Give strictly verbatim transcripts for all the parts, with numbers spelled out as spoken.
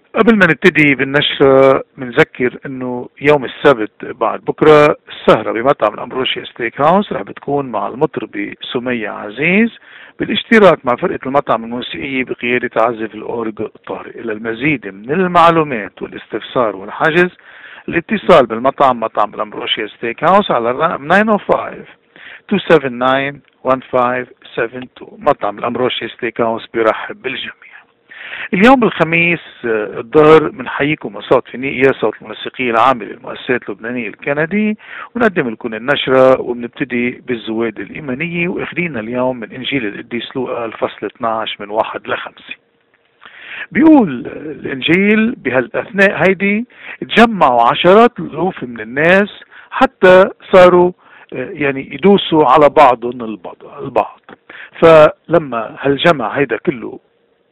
قبل ما نبتدي بالنشرة بنذكر انه يوم السبت بعد بكرة السهرة بمطعم الأمبروشيا ستيك هاوس رح بتكون مع المطربة سمية عزيز بالاشتراك مع فرقة المطعم الموسيقية بقيادة عازف الأورج طارق. إلى المزيد من المعلومات والاستفسار والحجز الاتصال بالمطعم مطعم الأمبروشيا ستيك هاوس على الرقم تسعة صفر خمسة اثنين سبعة تسعة واحد خمسة سبعة اثنين. مطعم الأمبروشيا ستيك هاوس بيرحب بالجميع. اليوم الخميس الظهر بنحييكم وصوت فينيقيا صوت الموسيقية العامة للمؤسسات اللبنانية الكندية، ونقدم لكم النشرة وبنبتدي بالزواد الإيمانية وإخذينا اليوم من إنجيل القديس لوقا الفصل اثناشر من واحد لخمسة. بيقول الإنجيل بهالأثناء هيدي تجمعوا عشرات الألوف من الناس حتى صاروا يعني يدوسوا على بعضهم البعض. فلما هالجمع هيدا كله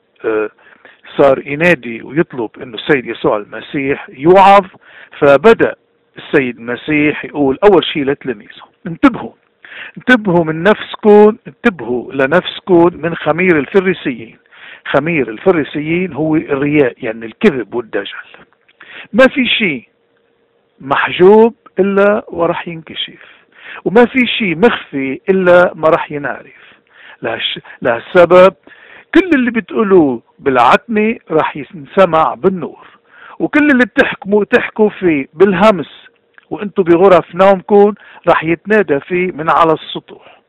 صار ينادي ويطلب انه السيد يسوع المسيح يوعظ، فبدأ السيد المسيح يقول اول شيء لتلاميذه انتبهوا انتبهوا من نفسكم، انتبهوا لنفسكم من خمير الفريسيين. خمير الفريسيين هو الرياء، يعني الكذب والدجل. ما في شيء محجوب الا ورح ينكشف، وما في شيء مخفي الا ما رح ينعرف. لهالسبب كل اللي بتقولوه بالعتمة رح ينسمع بالنور، وكل اللي بتحكموا تحكوا فيه بالهمس وانتم بغرف نومكم رح يتنادى فيه من على السطوح.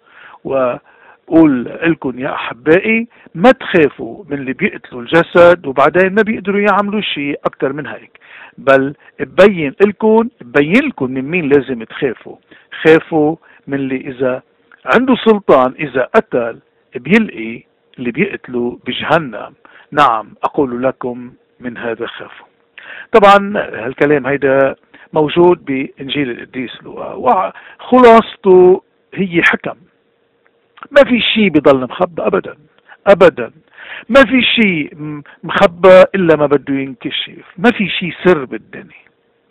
وقول لكم يا أحبائي ما تخافوا من اللي بيقتلوا الجسد وبعدين ما بيقدروا يعملوا شيء أكتر من هيك، بل ببين لكم ببين لكم من مين لازم تخافوا. خافوا من اللي إذا عنده سلطان إذا قتل بيلقي اللي بيقتلوا بجهنم. نعم أقول لكم من هذا خافوا. طبعا هالكلام هيدا موجود بإنجيل القديس لوقا، وخلاصته هي حكم. ما في شيء بيضل مخبى أبدا أبدا، ما في شيء مخبى إلا ما بده ينكشف، ما في شيء سر بالدنيا.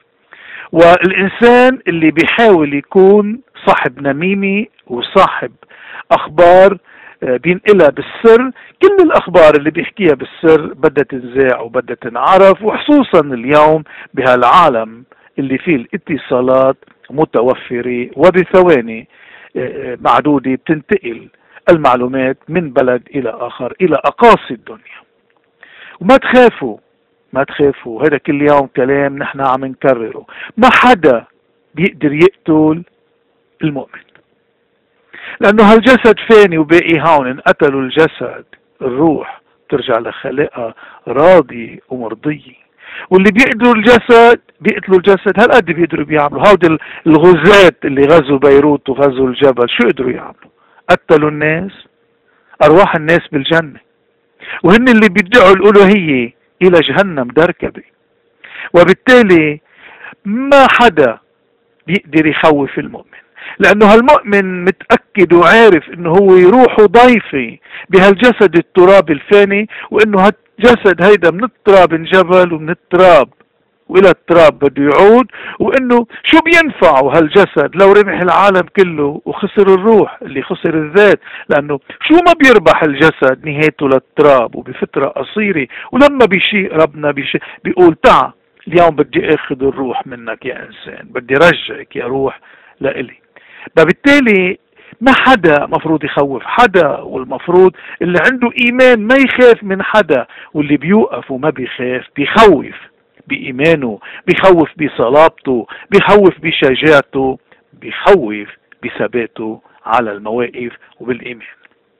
والإنسان اللي بيحاول يكون صاحب نميمي وصاحب أخبار بينقلها بالسر، كل الأخبار اللي بيحكيها بالسر بدها تنذاع وبدها تنعرف، وخصوصا اليوم بهالعالم اللي فيه الاتصالات متوفرة وبثواني معدودة بتنتقل المعلومات من بلد إلى آخر إلى أقاصي الدنيا. وما تخافوا ما تخافوا، هذا كل يوم كلام نحن عم نكرره. ما حدا بيقدر يقتل المؤمن، لأنه هالجسد فاني وباقي هون. إن قتلوا الجسد الروح ترجع لخالقها راضي ومرضية. واللي بيقتلوا الجسد بيقتلوا الجسد. هالقد بيقدروا بيعملوا هود الغزاة اللي غزوا بيروت وغزوا الجبل. شو قدروا يعملوا؟ قتلوا الناس، أرواح الناس بالجنة، وهن اللي بيدعوا الألوهية إلى جهنم دركبة. وبالتالي ما حدا بيقدر يخوف المؤمن، لأنه هالمؤمن متأكد وعارف إنه هو يروح ضيفي بهالجسد التراب الفاني، وإنه هالجسد هيدا من التراب انجبل ومن التراب وإلى التراب بده يعود، وإنه شو بينفعه هالجسد لو ربح العالم كله وخسر الروح اللي خسر الذات. لأنه شو ما بيربح الجسد نهايته للتراب وبفترة قصيرة. ولما بيشيء ربنا بيشيء بيقول تعا اليوم بدي اخذ الروح منك يا إنسان، بدي رجعك يا روح لإلي. فبالتالي ما حدا مفروض يخوف حدا، والمفروض اللي عنده إيمان ما يخاف من حدا، واللي بيوقف وما بيخاف بيخوف بإيمانه، بيخوف بصلابته، بيخوف بشجاعته، بيخوف بثباته على المواقف وبالإيمان.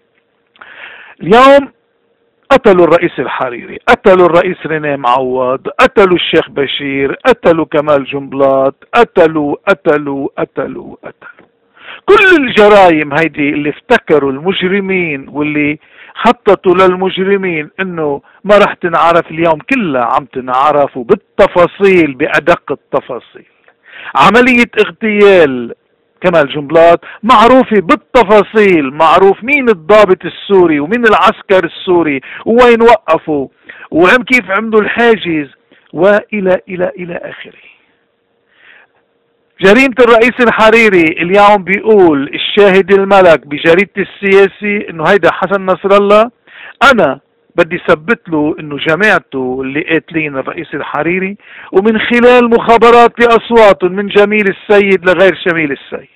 اليوم قتلوا الرئيس الحريري، قتلوا الرئيس ريني معوض، قتلوا الشيخ بشير، قتلوا كمال جنبلاط، قتلوا قتلوا قتلوا قتلوا كل الجرائم هيدي اللي افتكروا المجرمين واللي خططوا للمجرمين انه ما رح تنعرف، اليوم كلها عم تنعرف وبالتفاصيل بأدق التفاصيل. عملية اغتيال كمال جنبلاط معروفة بالتفاصيل، معروف مين الضابط السوري ومين العسكر السوري ووين وقفوا وعم كيف عملوا الحاجز وإلى إلى إلى آخره. جريمة الرئيس الحريري اليوم بيقول الشاهد الملك بجريدة السياسي انه هيدا حسن نصر الله. انا بدي ثبت له انه جماعته اللي قاتلين الرئيس الحريري، ومن خلال مخابرات لاصواتهم من جميل السيد لغير جميل السيد.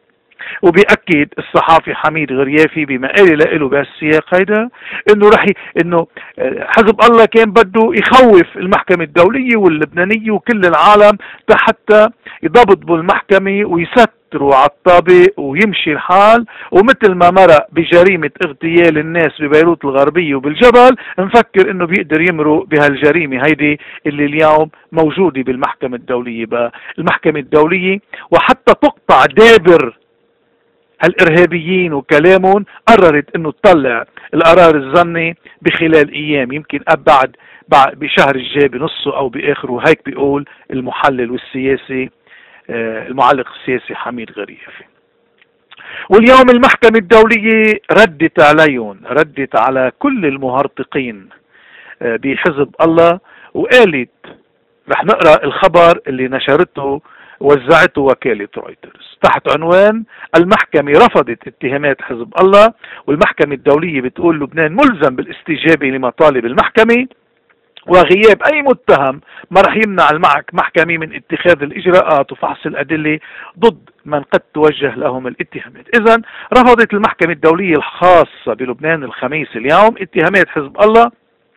وبيأكد الصحافي حميد غريافي بما قال له بهالسياق هيدا انه رح ي... انه حزب الله كان بده يخوف المحكمة الدولية واللبنانية وكل العالم حتى يضبطوا المحكمة ويستروا على الطابق ويمشي الحال، ومثل ما مرق بجريمة اغتيال الناس ببيروت الغربية وبالجبل، نفكر انه بيقدر يمرق بهالجريمة هيدي اللي اليوم موجودة بالمحكمة الدولية. بقى المحكمة الدولية وحتى تقطع دابر الارهابيين وكلامهم قررت انه تطلع القرار الظني بخلال ايام، يمكن بعد بعد بشهر الجاي بنصه او باخره، هيك بيقول المحلل والسياسي المعلق السياسي حميد غريافي. واليوم المحكمة الدولية ردت عليهم، ردت على كل المهرطقين بحزب الله، وقالت رح نقرأ الخبر اللي نشرته وزعته وكالة رويترز تحت عنوان المحكمة رفضت اتهامات حزب الله، والمحكمة الدولية بتقول لبنان ملزم بالاستجابة لمطالب المحكمة، وغياب أي متهم ما رح يمنع المحكمة من اتخاذ الإجراءات وفحص الأدلة ضد من قد توجه لهم الاتهامات. إذن رفضت المحكمة الدولية الخاصة بلبنان الخميس اليوم اتهامات حزب الله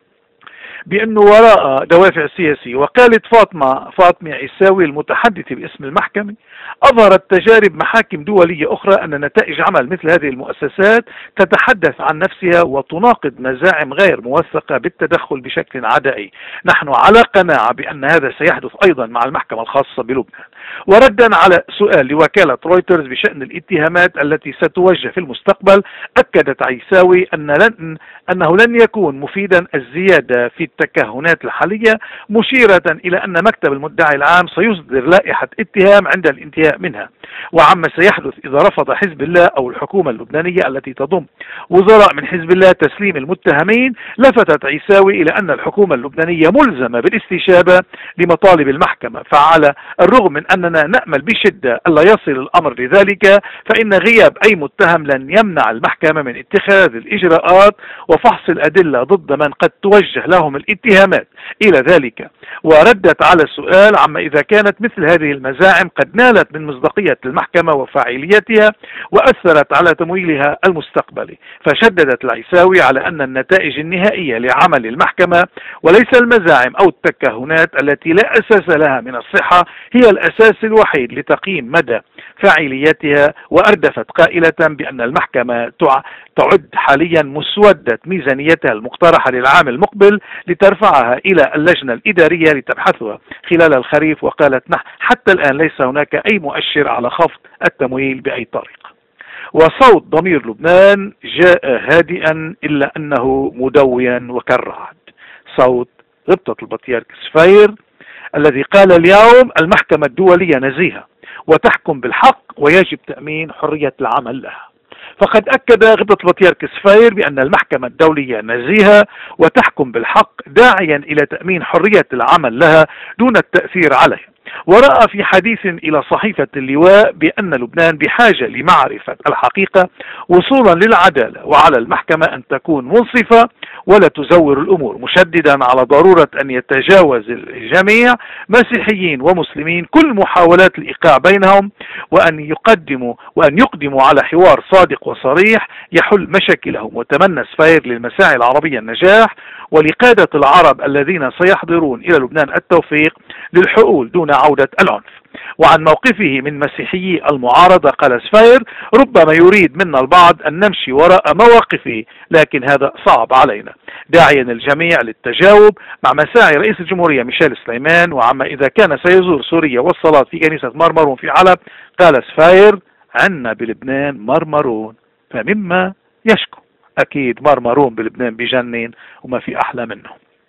بأنه وراء دوافع سياسية. وقالت فاطمة فاطمة عيساوي المتحدثة باسم المحكمة أظهرت تجارب محاكم دولية أخرى أن نتائج عمل مثل هذه المؤسسات تتحدث عن نفسها وتناقض مزاعم غير موثقة بالتدخل بشكل عدائي. نحن على قناعة بأن هذا سيحدث أيضا مع المحكمة الخاصة بلبنان. وردا على سؤال لوكالة رويترز بشأن الاتهامات التي ستوجه في المستقبل، أكدت عيساوي أن لن أنه لن يكون مفيدا الزيادة في التكهنات الحالية، مشيرة إلى أن مكتب المدعي العام سيصدر لائحة اتهام عند الانتهاء منها، وعما سيحدث إذا رفض حزب الله أو الحكومة اللبنانية التي تضم وزراء من حزب الله تسليم المتهمين. لفتت عيساوي إلى أن الحكومة اللبنانية ملزمة بالاستجابة لمطالب المحكمة، فعلى الرغم من أننا نأمل بشدة ألا يصل الأمر لذلك، فإن غياب أي متهم لن يمنع المحكمة من اتخاذ الإجراءات وفحص الأدلة ضد من قد توجه لهم الاتهامات إلى ذلك. وردت على السؤال عما إذا كانت مثل هذه المزاعم قد نالت من مصداقية المحكمة وفاعليتها وأثرت على تمويلها المستقبلي، فشددت العيساوي على أن النتائج النهائية لعمل المحكمة وليس المزاعم أو التكهنات التي لا أساس لها من الصحة هي الأساس الوحيد لتقييم مدى فاعليتها. وأردفت قائلة بأن المحكمة تعد حاليا مسودة ميزانيتها المقترحة للعام المقبل لترفعها إلى اللجنة الإدارية لتبحثها خلال الخريف. وقالت نحن حتى الآن ليس هناك أي مؤشر على خفض التمويل بأي طريقة. وصوت ضمير لبنان جاء هادئا إلا أنه مدويا وكالرعد، صوت غبطة البطيارك سفير الذي قال اليوم المحكمة الدولية نزيهة وتحكم بالحق ويجب تأمين حرية العمل لها. فقد أكد غبطة البطيارك سفير بأن المحكمة الدولية نزيهة وتحكم بالحق، داعيا إلى تأمين حرية العمل لها دون التأثير عليها. ورأى في حديث إلى صحيفة اللواء بأن لبنان بحاجة لمعرفة الحقيقة وصولا للعدالة، وعلى المحكمة أن تكون منصفة ولا تزور الأمور، مشددا على ضرورة أن يتجاوز الجميع مسيحيين ومسلمين كل محاولات الإيقاع بينهم، وأن يقدموا وأن يقدموا على حوار صادق وصريح يحل مشاكلهم. وتمنى سفير للمساعي العربية النجاح ولقادة العرب الذين سيحضرون إلى لبنان التوفيق للحقول دون عودة العنف. وعن موقفه من مسيحيي المعارضة قال سفير ربما يريد منا البعض أن نمشي وراء مواقفه، لكن هذا صعب علينا، داعيا الجميع للتجاوب مع مساعي رئيس الجمهورية ميشيل سليمان. وعما إذا كان سيزور سوريا والصلاة في كنيسة مرمرون في علب، قال سفير عنا بلبنان مرمرون فمما يشكو. أكيد مرمرون بلبنان بجنن وما في أحلى منه.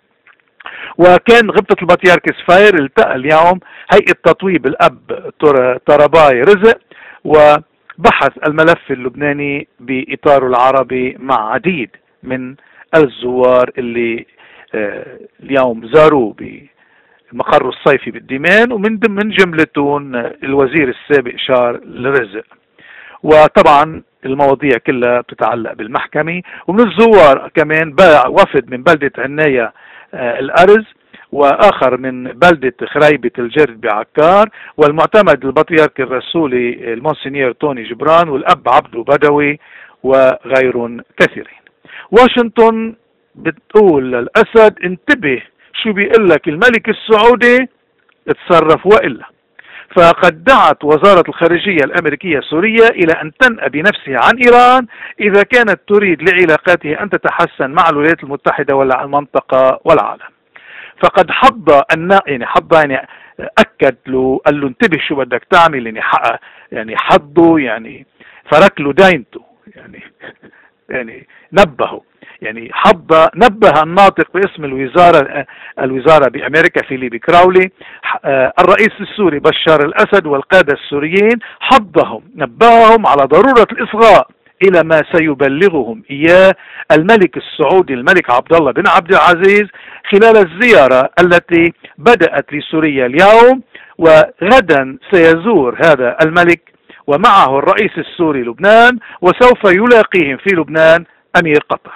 وكان غبطة البطيارك سفير التقى اليوم هيئة تطويب الأب طرباي رزق وبحث الملف اللبناني بإطاره العربي مع عديد من الزوار اللي اليوم زاروه بمقره الصيفي بالديمان، ومن ضمن جملتهم الوزير السابق شار الرزق. وطبعا المواضيع كلها بتتعلق بالمحكمة. ومن الزوار كمان باع وفد من بلدة عناية الأرز، وآخر من بلدة خريبة الجرد بعكار، والمعتمد البطريرك الرسولي المونسينيور توني جبران، والأب عبدو بدوي، وغير كثيرين. واشنطن بتقول للأسد انتبه شو بيقول لك الملك السعودي، اتصرف وإلا. فقد دعت وزارة الخارجية الأمريكية سوريا إلى أن تنأى بنفسها عن إيران إذا كانت تريد لعلاقاتها أن تتحسن مع الولايات المتحدة ولا المنطقة والعالم. فقد حض النا يعني حض يعني أكد له، قال له انتبه شو بدك تعمل، يعني حق يعني حضه يعني فرك له داينته، يعني يعني نبهه، يعني حض نبه الناطق باسم الوزارة الوزارة بأمريكا فيليب كراولي الرئيس السوري بشار الأسد والقادة السوريين، حضهم نبههم على ضرورة الإصغاء إلى ما سيبلغهم إياه الملك السعودي الملك عبد الله بن عبد العزيز خلال الزيارة التي بدأت لسوريا اليوم. وغدا سيزور هذا الملك ومعه الرئيس السوري لبنان، وسوف يلاقيهم في لبنان أمير قطر.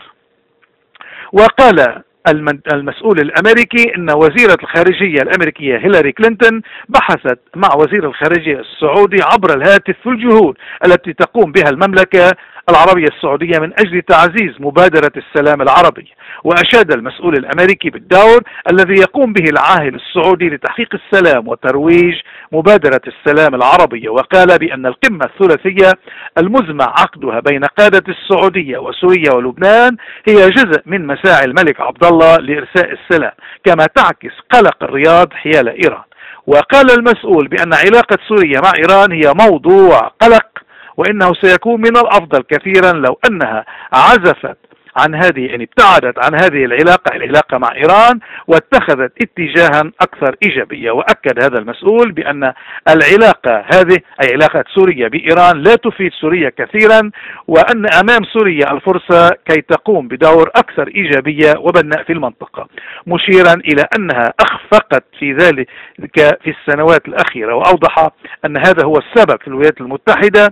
وقال المسؤول الأمريكي أن وزيرة الخارجية الأمريكية هيلاري كلينتون بحثت مع وزير الخارجية السعودي عبر الهاتف في الجهود التي تقوم بها المملكة العربية السعودية من أجل تعزيز مبادرة السلام العربي. وأشاد المسؤول الأمريكي بالدور الذي يقوم به العاهل السعودي لتحقيق السلام وترويج مبادرة السلام العربية، وقال بأن القمة الثلاثية المزمع عقدها بين قادة السعودية وسوريا ولبنان هي جزء من مساعي الملك عبد الله لإرساء السلام، كما تعكس قلق الرياض حيال إيران. وقال المسؤول بأن علاقة سوريا مع إيران هي موضوع قلق، وإنه سيكون من الأفضل كثيرا لو أنها عزفت عن هذه يعني ابتعدت عن هذه العلاقة العلاقة مع إيران واتخذت اتجاها أكثر إيجابية. وأكد هذا المسؤول بأن العلاقة هذه أي علاقة سوريا بإيران لا تفيد سوريا كثيرا، وأن أمام سوريا الفرصة كي تقوم بدور أكثر إيجابية وبناء في المنطقة، مشيرا إلى أنها أخفقت في ذلك في السنوات الأخيرة. وأوضح أن هذا هو السبب في الولايات المتحدة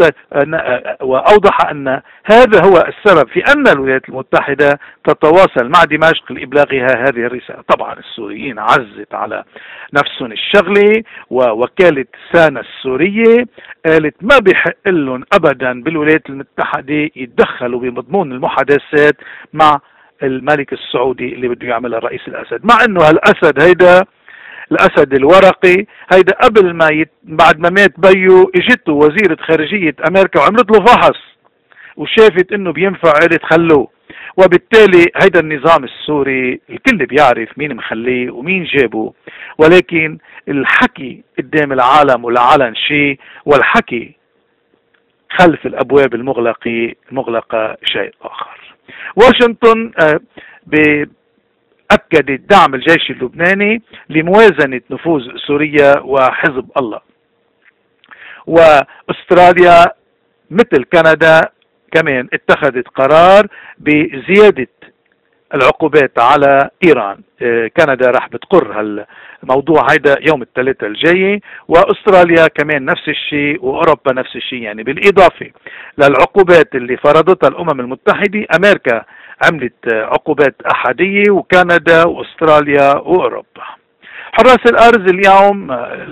وأوضح أن هذا هو السبب في أن الولايات المتحدة تتواصل مع دمشق لإبلاغها هذه الرسالة. طبعا السوريين عزت على نفسهم الشغلة، ووكالة سانا السورية قالت ما بيحق لهم أبدا بالولايات المتحدة يتدخلوا بمضمون المحادثات مع الملك السعودي اللي بده يعملها الرئيس الأسد، مع أنه هالأسد هيدا الأسد الورقي هيدا قبل ما يت... بعد ما مات بيو اجته وزيرة خارجية أمريكا وعملت له فحص وشافت انه بينفع، قالت خلوه. وبالتالي هيدا النظام السوري الكل بيعرف مين مخليه ومين جابه، ولكن الحكي قدام العالم والعلن شيء، والحكي خلف الأبواب المغلقة المغلقة شيء آخر. واشنطن ب أكدت دعم الجيش اللبناني لموازنة نفوذ سوريا وحزب الله. وأستراليا مثل كندا كمان اتخذت قرار بزيادة العقوبات على إيران. كندا راح بتقر هالموضوع هيدا يوم الثلاثاء الجاي، وأستراليا كمان نفس الشيء، وأوروبا نفس الشيء. يعني بالإضافة للعقوبات اللي فرضتها الأمم المتحدة، أمريكا عملت عقوبات أحادية، وكندا وأستراليا وأوروبا. حراس الأرز اليوم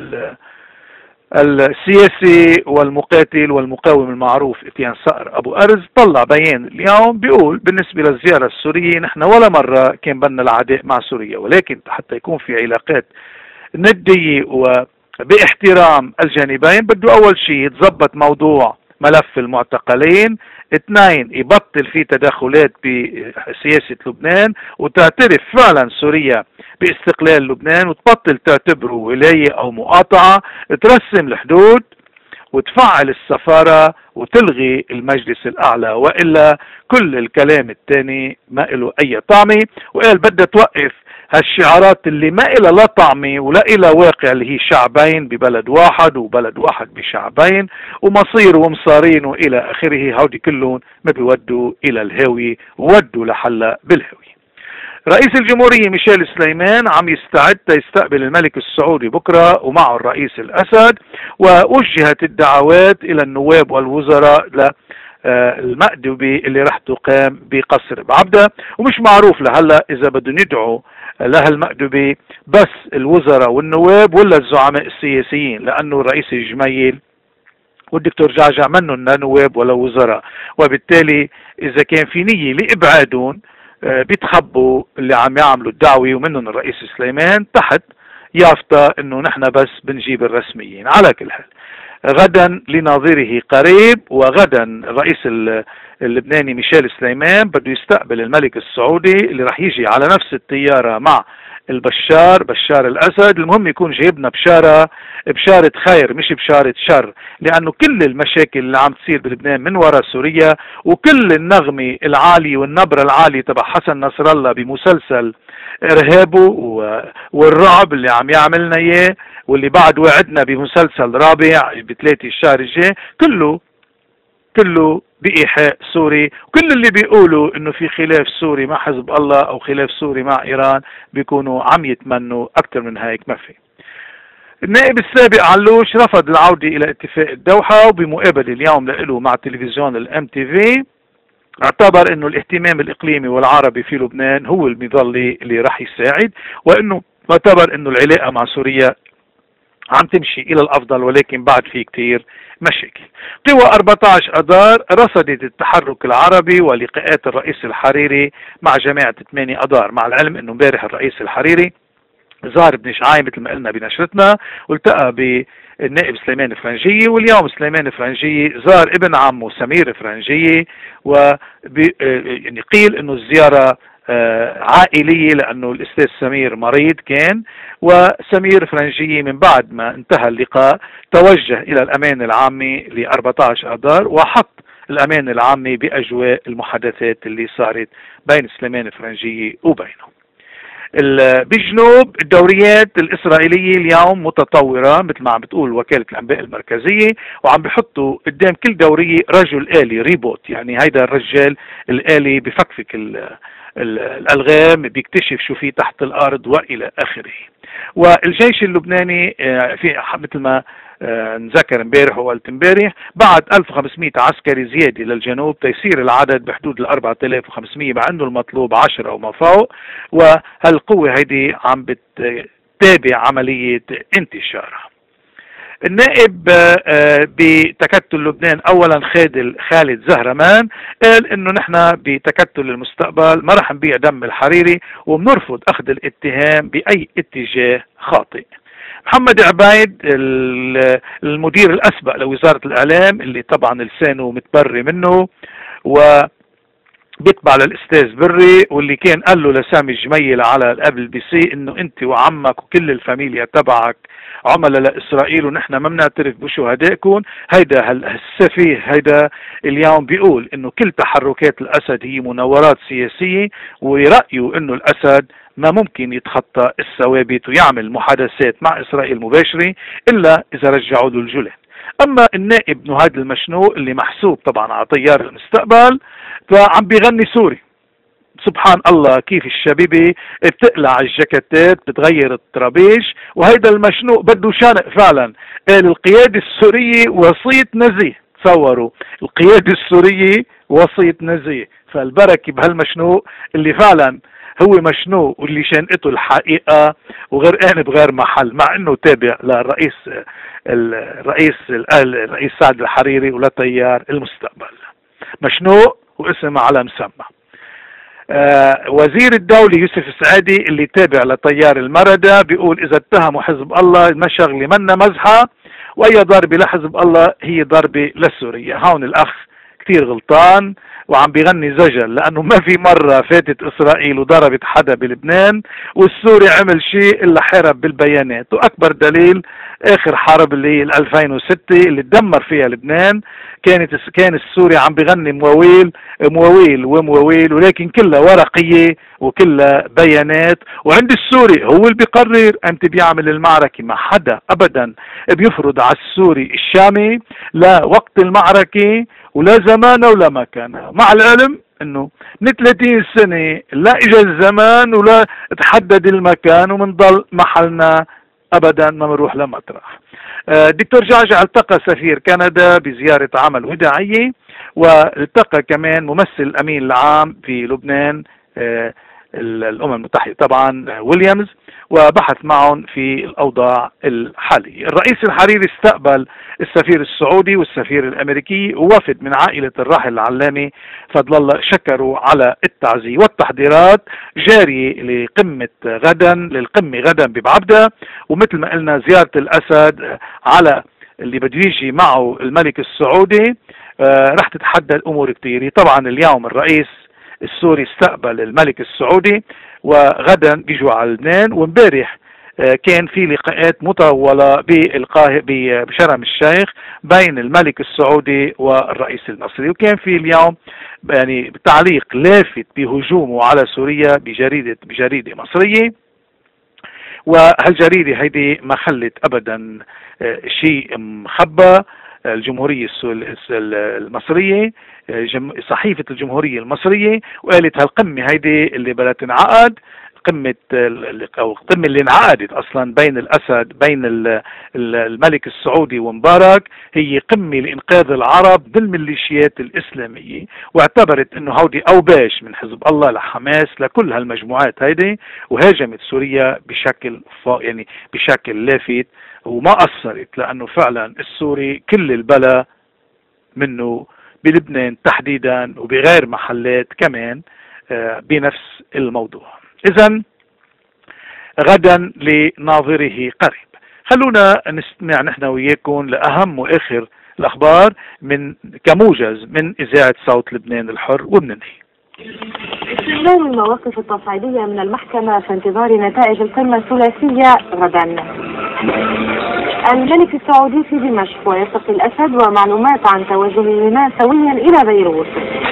السياسي والمقاتل والمقاوم المعروف اتيان صقر أبو أرز طلع بيان اليوم بيقول بالنسبة للزيارة السورية نحن ولا مرة كان بدنا العداء مع سوريا، ولكن حتى يكون في علاقات ندية وباحترام الجانبين بده أول شيء يتظبط موضوع ملف المعتقلين، اثنين يبطل في تدخلات بسياسة لبنان وتعترف فعلا سوريا باستقلال لبنان وتبطل تعتبره ولاية او مقاطعة، ترسم الحدود وتفعل السفارة وتلغي المجلس الاعلى، وإلا كل الكلام الثاني ما له اي طعمة. وقال بدها توقف هالشعارات اللي ما إلها لا طعمة ولا إلها واقع، اللي هي شعبين ببلد واحد وبلد واحد بشعبين ومصير ومصارين وإلى آخره، هودي كلهم ما بيودوا إلى الهاوي وودوا لحلا بالهاوي. رئيس الجمهورية ميشيل سليمان عم يستعد يستقبل الملك السعودي بكرة ومعه الرئيس الأسد، ووجهت الدعوات إلى النواب والوزراء المأدبة اللي رح تقام بقصر بعبدة. ومش معروف لهلا إذا بدهم يدعوا لها المأدبة بس الوزراء والنواب ولا الزعماء السياسيين، لأنه الرئيس الجميل والدكتور جعجع منهم لا نواب ولا وزراء، وبالتالي إذا كان في نية لإبعادهم بيتخبوا اللي عم يعملوا الدعوة ومنهم الرئيس سليمان تحت يافطة انه نحن بس بنجيب الرسميين. على كل حال غدا لناظره قريب، وغدا الرئيس اللبناني ميشيل سليمان بده يستقبل الملك السعودي اللي رح يجي على نفس الطيارة مع البشار بشار الأسد. المهم يكون جايبنا بشارة بشارة خير مش بشارة شر، لأنه كل المشاكل اللي عم تصير بلبنان من وراء سوريا وكل النغمة العالية والنبرة العالية تبع حسن نصر الله بمسلسل إرهابه والرعب اللي عم يعملنا إياه واللي بعد وعدنا بمسلسل رابع بثلاثة الشهر الجاي، كله كله بإيحاء سوري. وكل اللي بيقولوا انه في خلاف سوري مع حزب الله او خلاف سوري مع ايران بيكونوا عم يتمنوا اكثر من هيك ما في. النائب السابق علوش رفض العودة الى اتفاق الدوحة، وبمقابلة اليوم له مع تلفزيون الام تي في اعتبر انه الاهتمام الاقليمي والعربي في لبنان هو المظلي اللي راح يساعد، وانه اعتبر انه العلاقة مع سوريا عم تمشي الى الافضل ولكن بعد في كتير مشاكل. قوى أربعة عشر اذار رصدت التحرك العربي ولقاءات الرئيس الحريري مع جماعة ثمانية اذار، مع العلم انه امبارح الرئيس الحريري زار ابن شعاي مثل ما قلنا بنشرتنا والتقى بالنائب سليمان فرنجية، واليوم سليمان فرنجية زار ابن عمه سمير فرنجية، و يعني قيل انه الزيارة عائلية لأنه الأستاذ سمير مريض كان، وسمير فرنجية من بعد ما انتهى اللقاء توجه إلى الأمانة العامة ل أربعة عشر اذار وحط الأمانة العامة بأجواء المحادثات اللي صارت بين سليمان فرنجية وبينه. بجنوب الدوريات الإسرائيلية اليوم متطورة مثل ما عم بتقول وكالة الأنباء المركزية، وعم بحطوا قدام كل دورية رجل آلي ريبوت، يعني هيدا الرجال الآلي بفكفك الألغام بيكتشف شو في تحت الأرض وإلى آخره. والجيش اللبناني في مثل ما نذكر امبارح وقلت امبارح بعد ألف وخمسمئة عسكري زيادة للجنوب تيصير العدد بحدود ال أربعة آلاف وخمسمئة، مع انه المطلوب عشرة وما فوق، وهالقوة هيدي عم بتتابع عملية انتشارها. النائب بتكتل لبنان اولا خادل خالد زهرمان قال انه نحن بتكتل المستقبل ما رح نبيع دم الحريري وبنرفض اخذ الاتهام باي اتجاه خاطئ. محمد عبايد المدير الاسبق لوزارة الاعلام اللي طبعا لسانه متبري منه و بيتبع للاستاذ بري، واللي كان قال له لسامي الجميل على الابل بي سي انه انت وعمك وكل الفاميليا تبعك عملاء لاسرائيل ونحن ما بنعترف بشهدائكم، هيدا هالسفيه هيدا اليوم بيقول انه كل تحركات الاسد هي مناورات سياسيه، ورايه انه الاسد ما ممكن يتخطى الثوابت ويعمل محادثات مع اسرائيل مباشره الا اذا رجعوا له الجولان. اما النائب نهاد المشنوق اللي محسوب طبعا على طيار المستقبل فعم بيغني سوري. سبحان الله كيف الشبيبة بتقلع الجاكيتات بتغير الطرابيش، وهيدا المشنوق بده شانق فعلا. قال القيادة السورية وصية نزيه، تصوروا القيادة السورية وصية نزيه، فالبركة بهالمشنوق اللي فعلا هو مشنوق واللي شانقته الحقيقة وغرقان بغير محل، مع انه تابع للرئيس الرئيس الرئيس سعد الحريري ولطيار المستقبل. مشنوق واسم على مسمى. آه وزير الدولة يوسف السعادي اللي تابع لطيار المردة بيقول اذا اتهموا حزب الله المشغلة منا مزحة، واي ضربة لحزب الله هي ضربة لسوريا. هون الاخ كتير غلطان وعم بيغني زجل، لانه ما في مرة فاتت اسرائيل وضربت حدا بلبنان والسوري عمل شيء الا حارب بالبيانات، واكبر دليل اخر حرب اللي هي ألفين وستة اللي تدمر فيها لبنان، كانت كان السوري عم بيغني مواويل مواويل ومواويل، ولكن كلها ورقية وكلها بيانات، وعند السوري هو اللي بيقرر امتى بيعمل المعركة. ما حدا ابدا بيفرض على السوري الشامي لا وقت المعركة ولا زمانه ولا مكانه، مع العلم انه من ثلاثين سنة لا اجى الزمان ولا تحدد المكان ومنضل محلنا ابدا ما بنروح لمطرح. الدكتور جعجع التقى سفير كندا بزيارة عمل وداعية، والتقى كمان ممثل الأمين العام في لبنان الأمم المتحدة طبعا ويليامز، وبحث معهم في الأوضاع الحالية. الرئيس الحريري استقبل السفير السعودي والسفير الأمريكي، ووفد من عائلة الراحل العلامي فضل الله شكروا على التعزية. والتحضيرات جارية لقمة غدا للقمة غدا ببعبدة، ومثل ما قلنا زيارة الأسد على اللي بده يجي معه الملك السعودي رح تتحدد أمور كثيرة. طبعا اليوم الرئيس السوري استقبل الملك السعودي، وغدا بيجوا على لبنان، وامبارح كان في لقاءات مطولة بالقاهرة بشرم الشيخ بين الملك السعودي والرئيس المصري. وكان في اليوم يعني تعليق لافت بهجومه على سوريا بجريدة بجريدة مصرية، وهالجريدة هيدي ما خلت ابدا شيء مخبى. الجمهورية المصرية صحيفة الجمهورية المصرية وقالت هالقمة هيدي اللي بدها تنعقد قمة أو القمة اللي انعقدت أصلا بين الأسد بين الملك السعودي ومبارك هي قمة لإنقاذ العرب بالميليشيات الإسلامية، واعتبرت إنه هودي أوباش من حزب الله لحماس لكل هالمجموعات هيدي، وهاجمت سوريا بشكل يعني بشكل لافت، وما قصرت لأنه فعلا السوري كل البلا منه بلبنان تحديدا وبغير محلات كمان بنفس الموضوع. إذن غدا لناظره قريب. خلونا نستمع نحن وياكم لأهم وآخر الأخبار من كموجز من إذاعة صوت لبنان الحر، وبننهي. استلام المواقف التصعيدية من المحكمة في انتظار نتائج القمة الثلاثية غدا. الملك السعودي في دمشق ويلتقي الأسد، ومعلومات عن توجههما سويا إلى بيروت.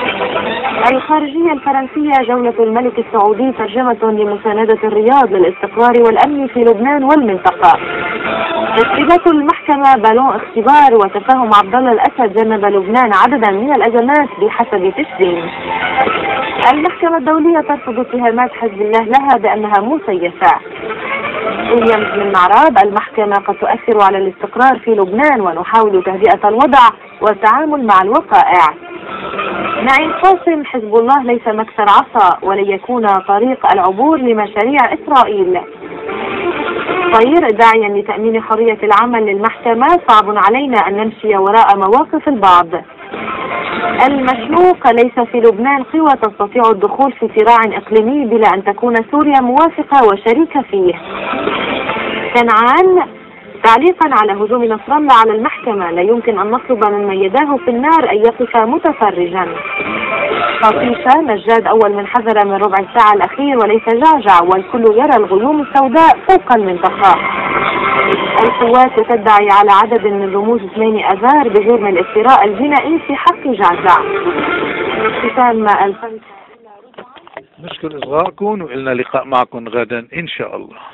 الخارجية الفرنسية جولة الملك السعودي ترجمة لمساندة الرياض للاستقرار والأمن في لبنان والمنطقة. استضافة المحكمة بالون اختبار، وتفاهم عبد الله الأسد جنب لبنان عددا من الأزمات بحسب تسليم. المحكمة الدولية ترفض اتهامات حزب الله لها بأنها مسيسة. ويليامز من معراب، المحكمة قد تؤثر على الاستقرار في لبنان ونحاول تهدئة الوضع والتعامل مع الوقائع. نعيم قاسم، حزب الله ليس مكسر عصا ولن يكون طريق العبور لمشاريع إسرائيل. طير، داعيا لتأمين حرية العمل للمحكمة، صعب علينا أن نمشي وراء مواقف البعض. المشروق، ليس في لبنان قوى تستطيع الدخول في صراع إقليمي بلا أن تكون سوريا موافقة وشريكة فيه. كنعان، تعليقا على هجوم نصر الله على المحكمة، لا يمكن أن نطلب ممن يداه في النار أن يقف متفرجا. خطيشة، نجاد أول من حذر من ربع الساعة الأخير وليس جعجع، والكل يرى الغيوم السوداء فوق المنطقة. القوات تدعي على عدد من رموز اثنين أذار بجرم الافتراء الجنائي في حق جعجع. ختام الفن. نشكر إصغائكم، وإلنا لقاء معكم غدا إن شاء الله.